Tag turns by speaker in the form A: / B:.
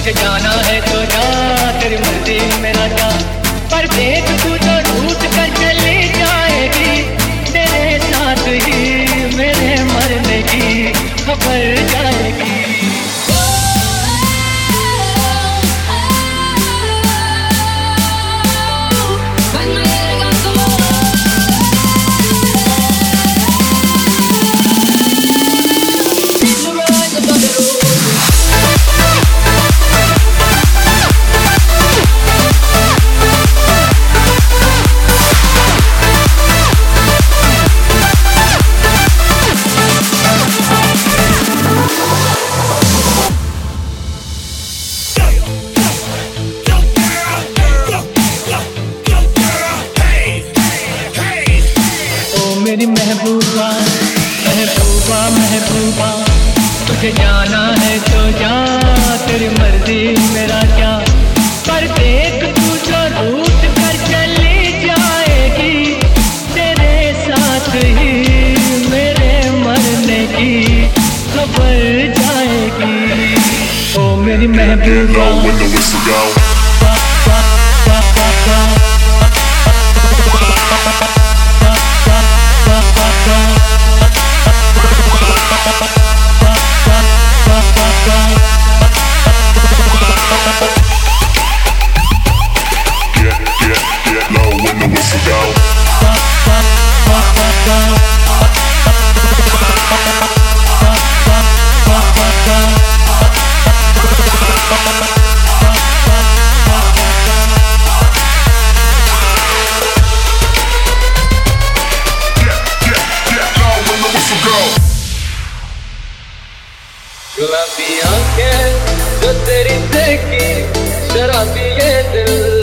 A: तुझे जाना है तो जा, तेरी मर्जी मेरा जा। पर देख तू जो रूठ कर चली जाएगी, तेरे साथ ही मेरे मरने की खबर जाएगी। मेरी महबूबा महबूबा महबूबा, तुझे जाना है तो जा, तेरी मर्जी मेरा क्या। पर देख तू जो रूठ कर चली जाएगी, तेरे साथ ही मेरे मरने की खबर जाएगी। ओ मेरी महबूबा गुलाबी आंखें जो तेरी देखी, शराबी ये दिल